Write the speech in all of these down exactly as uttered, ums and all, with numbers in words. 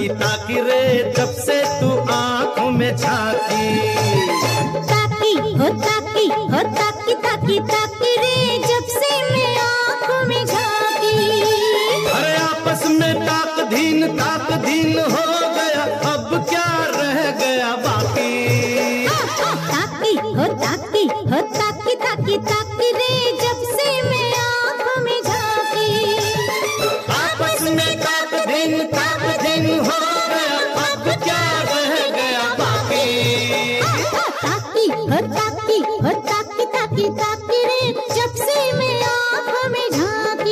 ताकी रे जब से तू आंखों में झांकी। ताकी हो ताकी हो ताकी ताकी ताकी रे जब से मैं आंखों में झांकी। अरे आपस में ताक धीन ताक धीन हो गया, अब क्या रह गया बाकी। ताकी हो ताकी हो ताकी ताकी ताकी रे जब से मैं आंखों में झांकी। आपस में ताक धीन ताक धीन हो गया, अब क्या रह गया बाकी। ताकी हो ताकी हो ताकी ताकी ताकी रे जब से मैं आंखों में झांकी।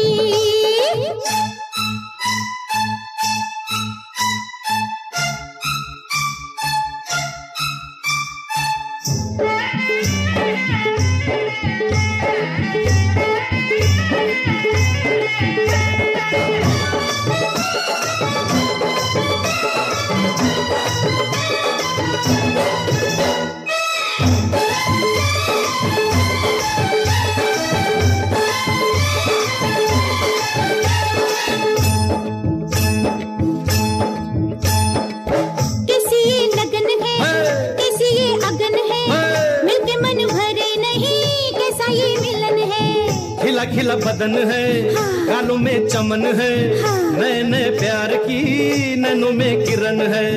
खिला खिला बदन है, गालों में चमन है, नए नए प्यार की नैनों में किरण है।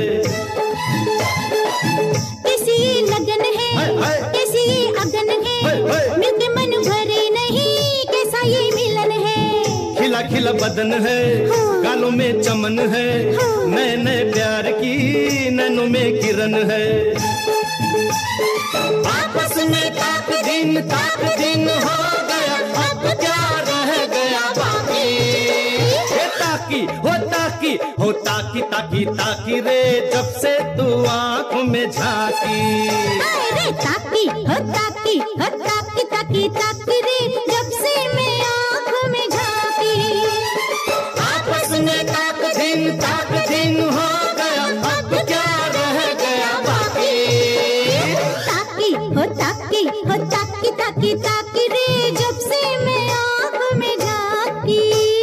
कैसी लगन है, कैसी अगन है, मिलके मन भरे नहीं कैसा ये मिलन है। खिला खिला बदन है, गालों में चमन है, नए नए प्यार की नैनों में किरण है। आपस में ताक दिन ताक दिन हो गया, अब क्या रह गया बाकी। हे ताकी हो ताकी हो ताकी ताकी ताकी रे जब से तू आंखों में झांकी। अरे ताकी हो ताकी हो ताकी ताकी ताकी रे जब से मैं आंखों में झांकी। आपस में ताक दिन ताक दिन हो गया, अब क्या रह गया बाकी। ताकी हो ताकी हो ताकी ताकी ताकी रे जब से मैं आंखों में झांकी।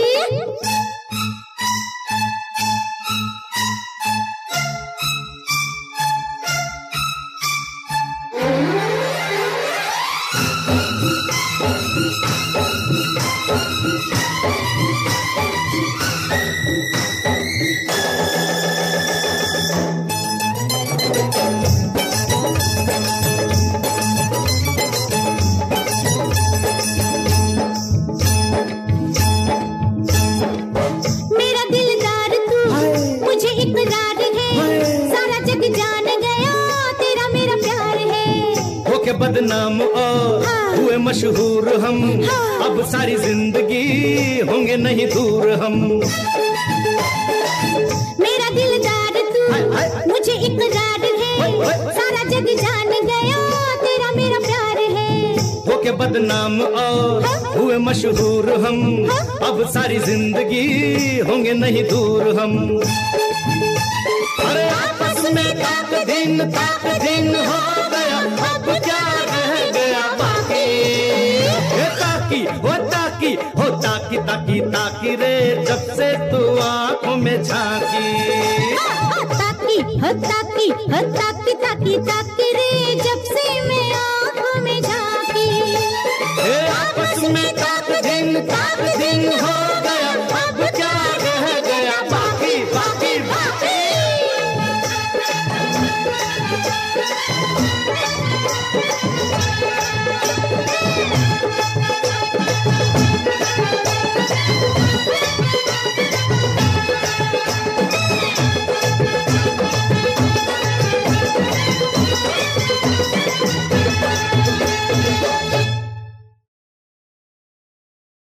के बदनाम और हाँ। हुए मशहूर हम, हाँ। अब सारी जिंदगी होंगे नहीं दूर हम। मेरा दिलदार तू हाय, हाय। मुझे इकरार है, हाय, हाय। सारा जग जान गया तेरा मेरा प्यार है। हो के बदनाम और हाँ। हुए मशहूर हम, हाँ। अब सारी जिंदगी होंगे नहीं दूर हम। अरे आपस में ताक दिन ताक दिन हो गया, अब क्या रह गया बाकी। ताकी हो ताकी हो ताकी ताकी ताकी रे जब से तू आंखों में झांकी। ताकी हो ताकी हो ताकी ताकी ताकी रे जब से मैं आंखों में झांकी। आपस में ताक दिन ताक दिन हो